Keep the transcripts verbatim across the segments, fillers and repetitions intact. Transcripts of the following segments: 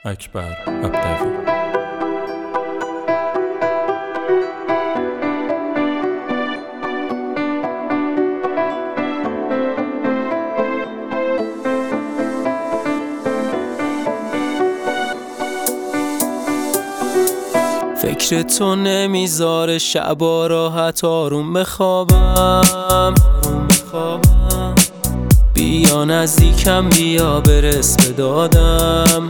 اکبر عبدوی. فکر تو نمیذاره شبا راحت آروم بخوابم. بیا نزدیکم، بیا برس به دادم.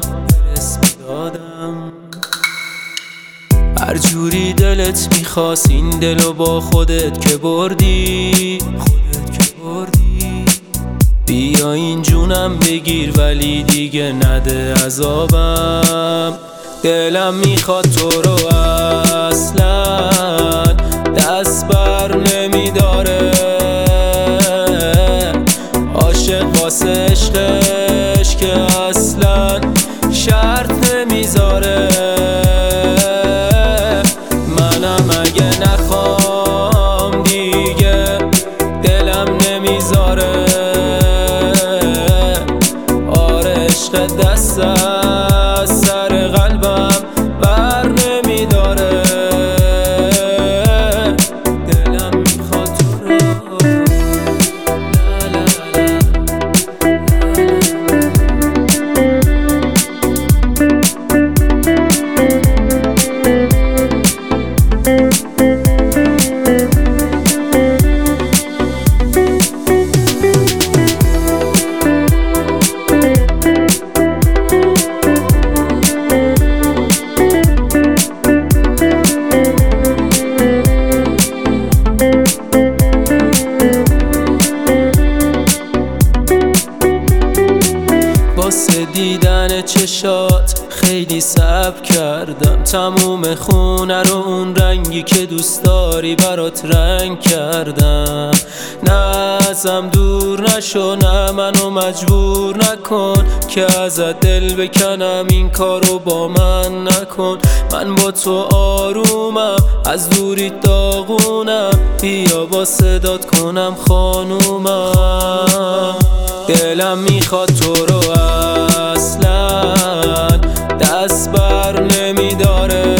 هر جوری دلت میخواست این دلو با خودت که بردی. بیا این جونم بگیر ولی دیگه نده عذابم. دلم میخواد تو رو اصلا دست بر نمیداره. عاشق واسه عشقش که اصلا شرط نمیذاره. منم اگه نخوام دیگه دلم نمیذاره. آره عشق دست از سر قلبم بر نمیداره. دلم میخواد تو رو واسه دیدن چشات خیلی صبر کردم. تموم خونه رو اون رنگی که دوست داری برات رنگ کردم. نه ازم دور نشو، نه منو مجبور نکن که ازت دل بکنم. این کارو با من نکن. من با تو آرومم، از دوری داغونم. بیا با صدات کنم خانومم. دلم میخواد تو رو اصلا دست بر نمیداره.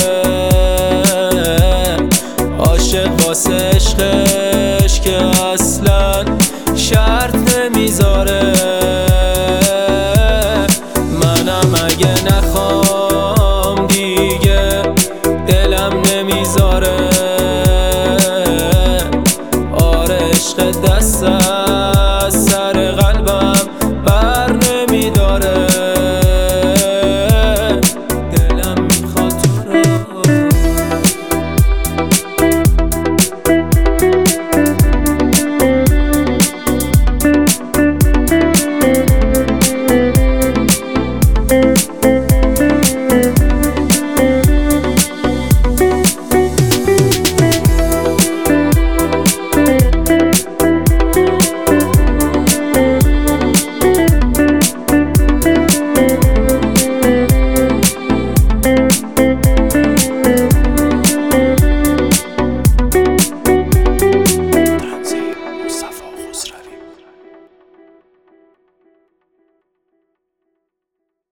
عاشق واسه عشقش که اصلا شرط نمیذاره. منم اگه نخوام